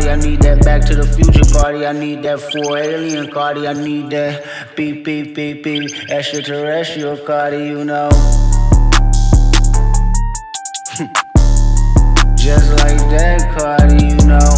Cardi, I need that Back to the Future Cardi, I need that 4 Alien Cardi, I need that beep, beep, beep, beep, extraterrestrial Cardi, you know. Just like that Cardi, you know.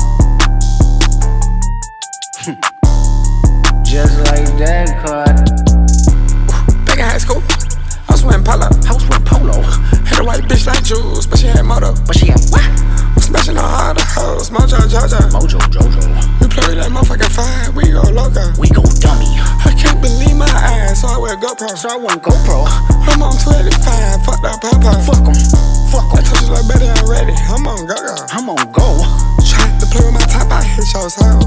Just like that Cardi. Back in high school, I was wearing polo. Had a white bitch like Jules, but she had moto. But she had what? I'm smashing on all the hoes, Mojo Jojo. We play that motherfucking fire, we go loco. We go dummy. I can't believe my eyes, so I wear GoPro. So I want GoPro. I'm on 25, fuck that papa. Fuck 'em. I told you like better, I'm ready. I'm on go-go. I'm on go. Tried to play with my top, I hit your soul.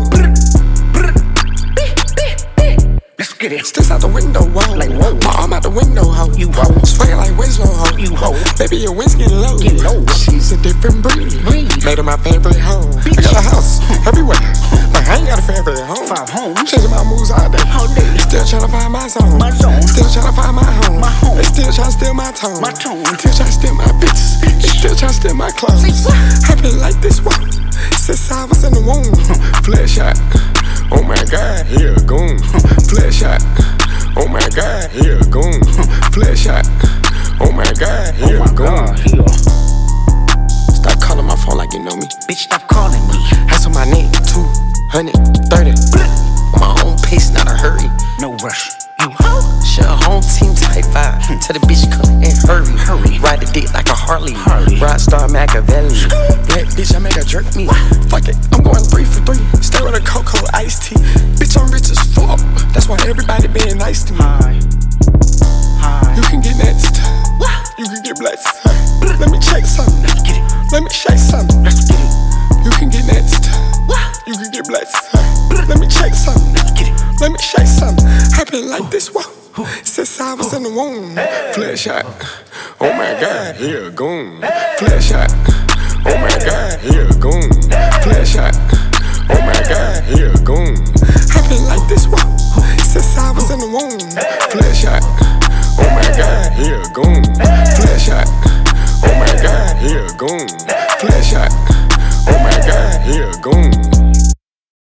Let's get it. Sticks out the window, whoa. Like whoa. My arm out the window, ho. You ho. Swinging like Winslow, ho. You ho. Baby, your wind's getting low. Get low. She's a different breed. Made her my favorite hoe. Bitch. I got a house everywhere. Like I ain't got a favorite home. 5 homes. Changing my moves all day. All day. Still tryna find my zone. My zone. Still tryna find my home. My home. They still tryna steal my tone. My tone. Still tryna steal my bitches. They still tryna steal my clothes. I've been like this one since I was in the womb. Flesh shot. Oh my God, he a goon. Flesh shot. Oh my God, he a goon. Flesh shot. Oh my God, he a goon. Stop calling my phone like you know me. Bitch, stop calling me. That's on my name, 230. On my own pace, not a hurry. No rush. You ho. Share a home team type 5. Tell the bitch come and hurry. Ride the dick like a Harley. Rockstar Machiavelli. Black bitch, I make her jerk me. Fuck it, I'm going 3 for 3. Stay with a cocoa iced tea. Bitch, I'm rich as fuck. That's why everybody being nice to me. Hi. You can get next. You can get blessed. Let me check something. Let's get it. Let me shake something. Let's get it. You can get next. You can get blessed. Let me check something. Let's get it. Let me shake something. I've been like this since I was in the womb. Flesh shot. Oh my God, he a goon. Flesh shot. Oh my God, he a goon. Flesh shot. Oh my God, he a goon. I've been like this since I was in the womb. Flesh shot. Oh my God, he a goon. Flesh shot. Oh my God, he a goon.